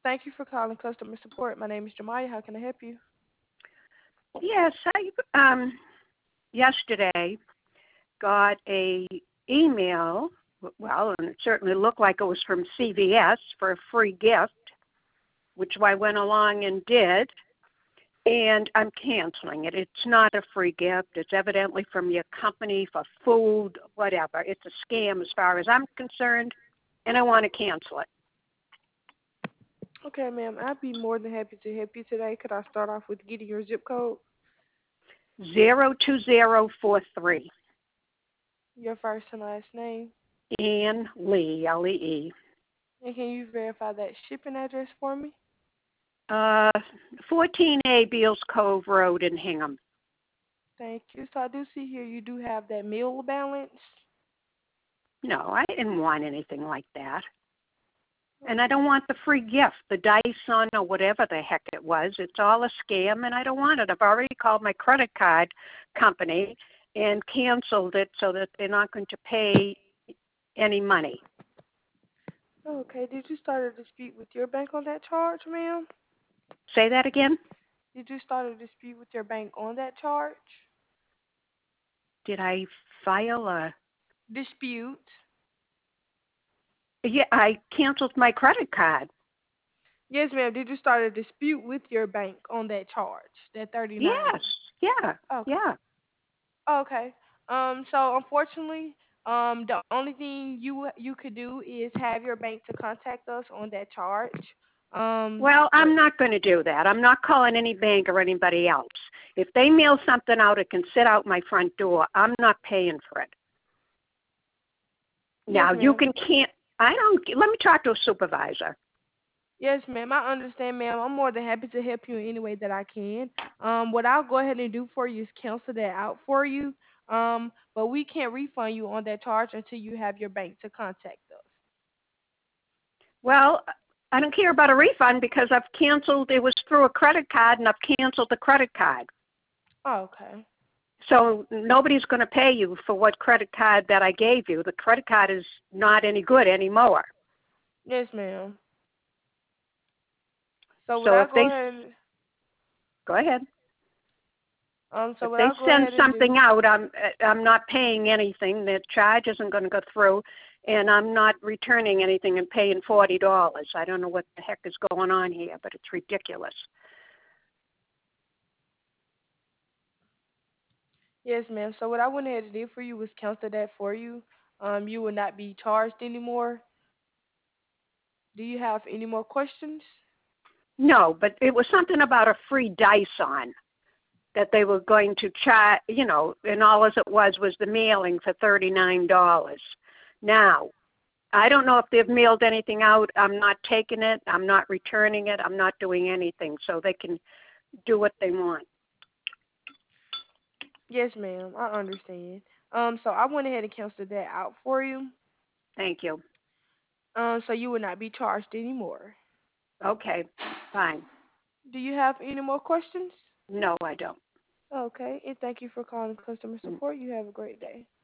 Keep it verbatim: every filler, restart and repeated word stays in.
Thank you for calling customer support. My name is Jamaya. How can I help you? Yes, I um, yesterday got a email. Well, and it certainly looked like it was from C V S for a free gift, which I went along and did. And I'm canceling it. It's not a free gift. It's evidently from your company for food, whatever. It's a scam as far as I'm concerned, and I want to cancel it. Okay, ma'am. I'd be more than happy to help you today. Could I start off with getting your zip code, Zero two zero four three. your first and last name, Ann Lee, L E E. and can you verify that shipping address for me? Uh, fourteen A Beals Cove Road in Hingham. Thank you. So I do see here you do have that meal balance. No, I didn't want anything like that. And I don't want the free gift, the Dyson or whatever the heck it was. It's all a scam, and I don't want it. I've already called my credit card company and canceled it so that they're not going to pay any money. Okay. Did you start a dispute with your bank on that charge, ma'am? Say that again? Did you start a dispute with your bank on that charge? Did I file a... Dispute. Yeah, I canceled my credit card. Yes, ma'am. Did you start a dispute with your bank on that charge, that thirty-nine? Yes, yeah, Okay. yeah. Okay. Um. So unfortunately, um, the only thing you you could do is have your bank to contact us on that charge. Um. Well, But I'm not going to do that. I'm not calling any bank or anybody else. If they mail something out, it can sit out my front door. I'm not paying for it. yes, Now, you ma'am. can can't, I don't, let me talk to a supervisor. Yes, ma'am. I understand, ma'am. I'm more than happy to help you in any way that I can. Um. What I'll go ahead and do for you is cancel that out for you. Um. But we can't refund you on that charge until you have your bank to contact us. Well, I don't care about a refund because I've canceled, it was through a credit card and I've canceled the credit card. Okay. So nobody's going to pay you for what credit card that I gave you. The credit card is not any good anymore. Yes, ma'am. So would So I if go they, ahead? go ahead. Um. So If what they I'll go send ahead and do? something out, I'm I'm not paying anything. The charge isn't going to go through, and I'm not returning anything and paying forty dollars. I don't know what the heck is going on here, but it's ridiculous. Yes, ma'am. So what I went ahead and did for you was cancel that for you. Um, you will not be charged anymore. Do you have any more questions? No, but it was something about a free Dyson that they were going to charge, you know, and all as it was was the mailing for thirty-nine dollars. Now, I don't know if they've mailed anything out. I'm not taking it. I'm not returning it. I'm not doing anything, so they can do what they want. Yes, ma'am. I understand. Um, so I went ahead and canceled that out for you. Thank you. Um, so you will not be charged anymore. Okay, fine. Do you have any more questions? No, I don't. Okay, and thank you for calling customer Mm. support. You have a great day.